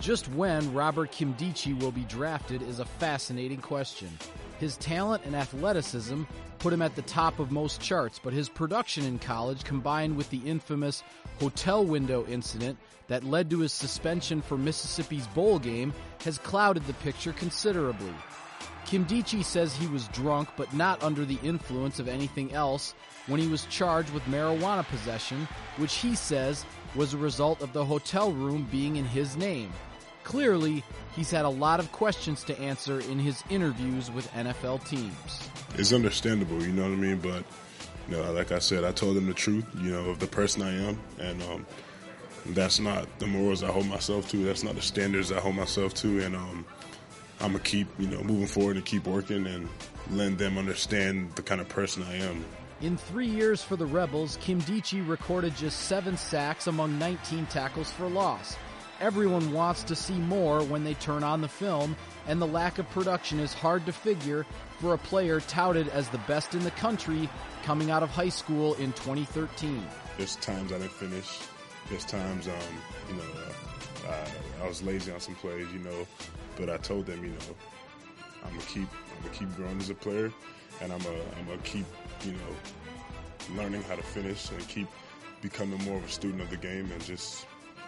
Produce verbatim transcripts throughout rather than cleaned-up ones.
Just when Robert Nkemdiche will be drafted is a fascinating question. His talent and athleticism put him at the top of most charts, but his production in college, combined with the infamous hotel window incident that led to his suspension for Mississippi's bowl game, has clouded the picture considerably. Nkemdiche says he was drunk but not under the influence of anything else when he was charged with marijuana possession, which he says was a result of the hotel room being in his name. Clearly, he's had a lot of questions to answer in his interviews with N F L teams. It's understandable, you know what I mean? But, you know, like I said, I told him the truth, you know, of the person I am. And um, that's not the morals I hold myself to. That's not the standards I hold myself to. And um, I'm going to keep, you know, moving forward and keep working and letting them understand the kind of person I am. In three years for the Rebels, Nkemdiche recorded just seven sacks among nineteen tackles for loss. Everyone wants to see more when they turn on the film, and the lack of production is hard to figure for a player touted as the best in the country coming out of high school in twenty thirteen. There's times I didn't finish. There's times, um, you know, uh, I, I was lazy on some plays, you know, but I told them, you know, I'm gonna keep, I'm gonna keep growing as a player, and I'm gonna, I'm gonna keep, you know, learning how to finish and keep becoming more of a student of the game and just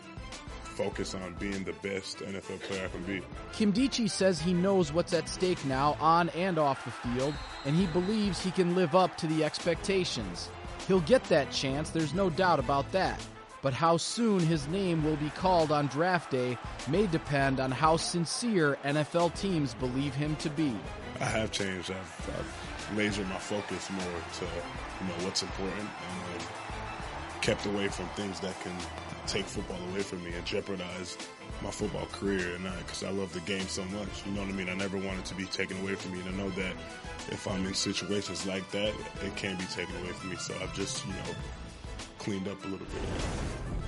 focus on being the best N F L player I can be. Nkemdiche says he knows what's at stake now on and off the field, and he believes he can live up to the expectations. He'll get that chance, there's no doubt about that. But how soon his name will be called on draft day may depend on how sincere N F L teams believe him to be. I have changed. I've, I've lasered my focus more to, you know, what's important, and um, kept away from things that can take football away from me and jeopardize my football career, and because I, I love the game so much, you know what I mean? I never want it to be taken away from me, and I know that if I'm in situations like that, it can be taken away from me, so I've just, you know, cleaned up a little bit.